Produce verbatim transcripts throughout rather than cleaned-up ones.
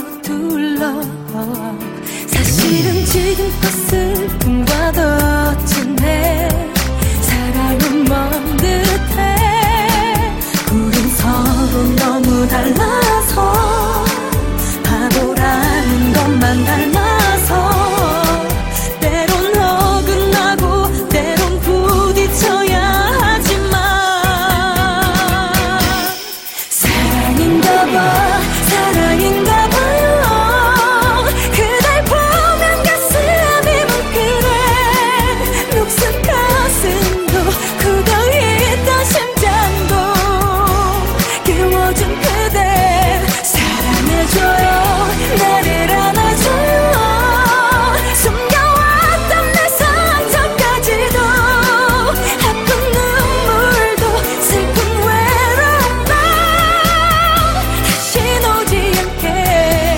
서둘러 사실은 지금껏 슬픔과 더 진해 사랑은 먼 듯해 우린 서로 너무 달라서 바보라는 것만 닮아서 때론 어긋나고 때론 부딪혀야 하지만 사랑인가봐 사랑인가 봐요 그댈 보면 가슴이 뭉클해 녹슨 가슴도 굳어있던 심장도 깨워준 그대 사랑해줘요 나를 안아줘요 숨겨왔던 내 상처까지도 아픈 눈물도 슬픈 외로움도 다신 오지 않게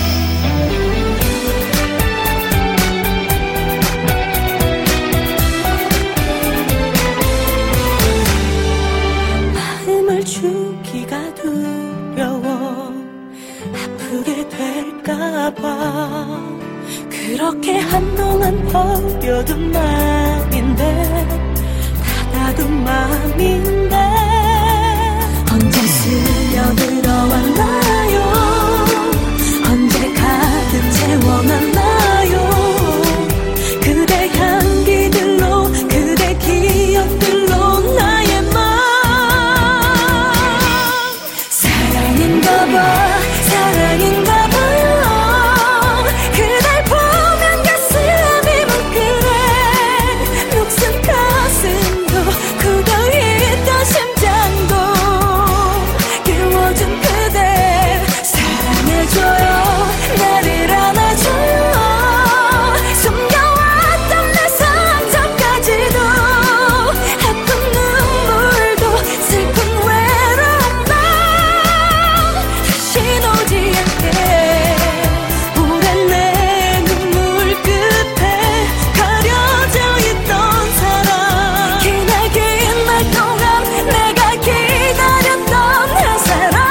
마음을 주기가 두려워 아프게 될까봐 그렇게 한동안 버려둔 마음인데 닫아둔 마음인데 언제 스며들어왔나요 언제 가득 채워놨나요 그대 향기들로 그대 기억들로 나의 맘 사랑인가봐 사랑인가 봐요 그댈 보면 가슴이 뭉클해 녹슨 가슴도 굳어있던 심장도 깨워준 그대 사랑해줘요 나를 안아줘요 숨겨왔던 내 상처까지도 아픈 눈물도 슬픈 외로움도 다신 오지 않게 오랜 내 눈물 끝에 가려져 있던 사랑 기나긴 날 동안 내가 기다렸던 내 사랑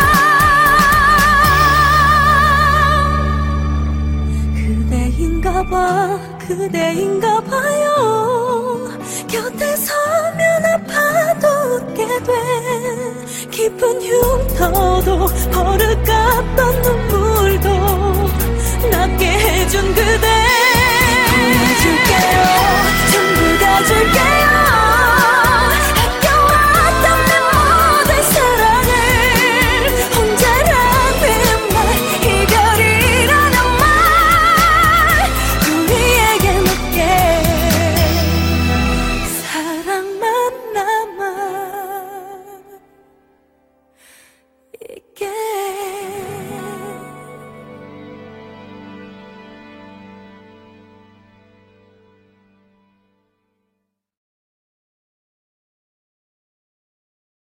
그대인가봐 그대인가 봐요 곁에 서면 아파도 웃게 돼 깊은 흉터도 버릇 같던 눈물